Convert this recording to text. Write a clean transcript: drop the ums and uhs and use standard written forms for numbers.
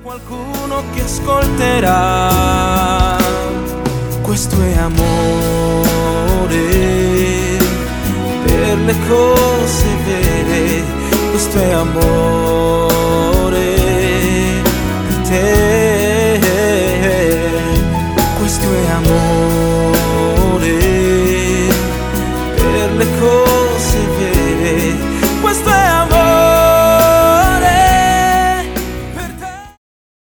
Qualcuno che ascolterà, questo è amore per le cose vere, questo è amore per te.